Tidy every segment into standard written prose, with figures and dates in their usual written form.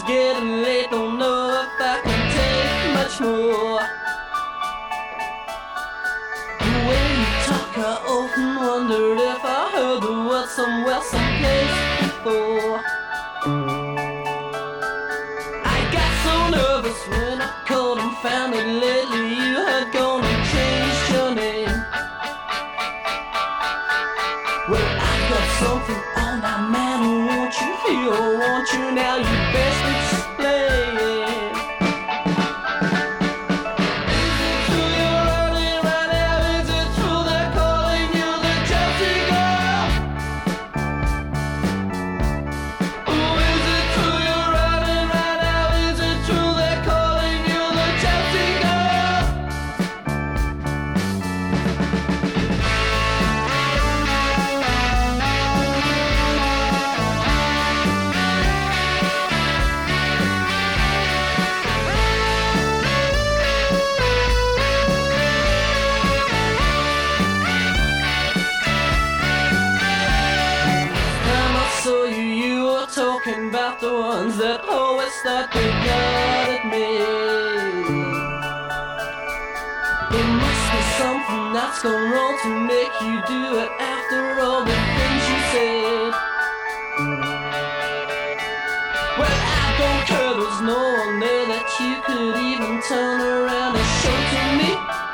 getting late, don't know if I can take much more. The way you talk, I often wondered if I heard the word somewhere, someplace before. I got so nervous when I called and found that lately you had gone and changed your name. Well, I've got something on my mind, I want you here, I want you now, you best explain. Is it true you're running right now? Is it true they're calling you the Chelsea girl? Oh, is it true you're running right now? Is it true they're calling you the Chelsea girl? Time I saw you, you were talking about the ones that always thought they got at me. There must be something that's gone wrong to make you do it after all the things you said. Well, I don't care, there's no one there that you could even turn around and show to me.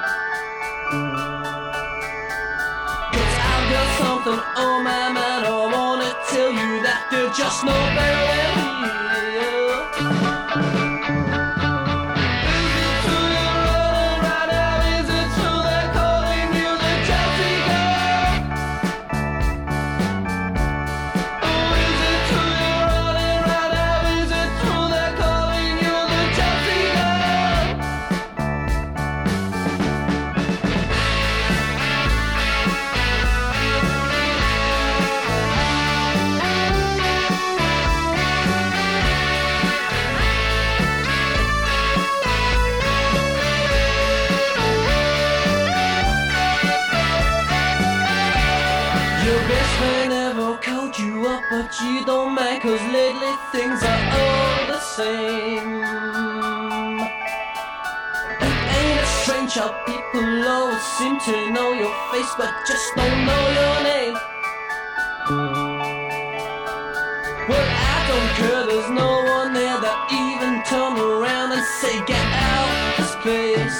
Cause I've got something on my mind, I wanna tell you that there's just no better than here. Is it true you're running right now? Is it true they're calling you the Chelsea girl? Oh, is it true you're running right now? Is it true they're calling you the Chelsea girl? Your best friend ever called you up, but you don't mind, cause lately things are all the same. It ain't a strange how people always seem to know your face, but just don't know your name. Well, I don't care, there's no one there that even turn around and say, get out this place.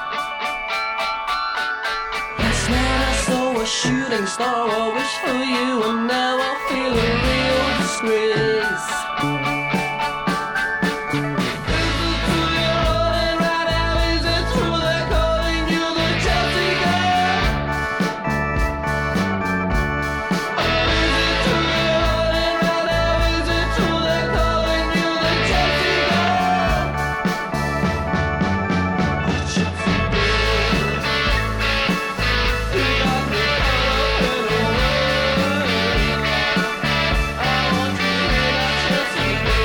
Last night I saw a shooting star, I wish for you, and now I feel a real disgrace. Is it true you're running right now? Is it true they're calling you the Chelsea girl? Oh, is it true you're running right now? Is it true they're calling you the Chelsea girl? The Chelsea girl. You got me caught up in a whirl. I want you to hear that Chelsea girl.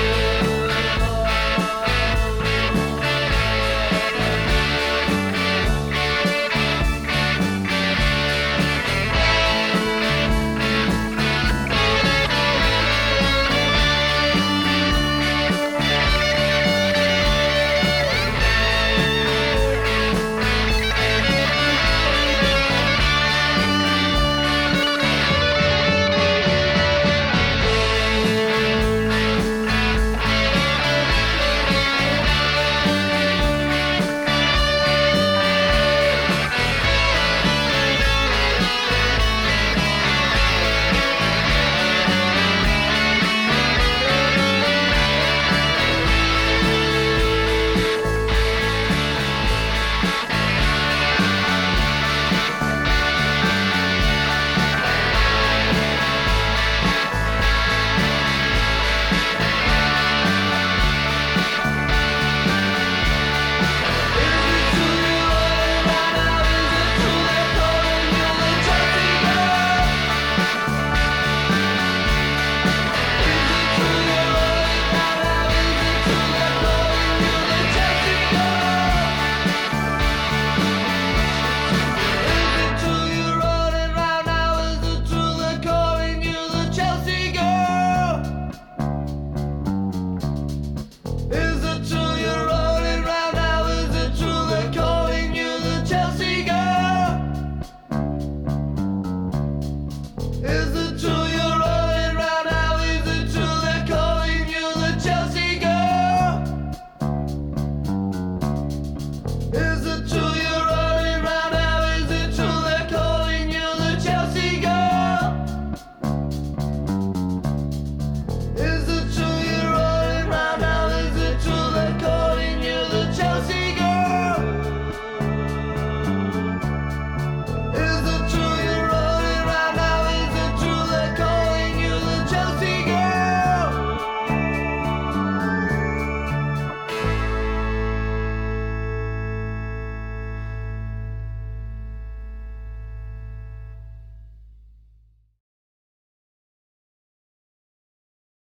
is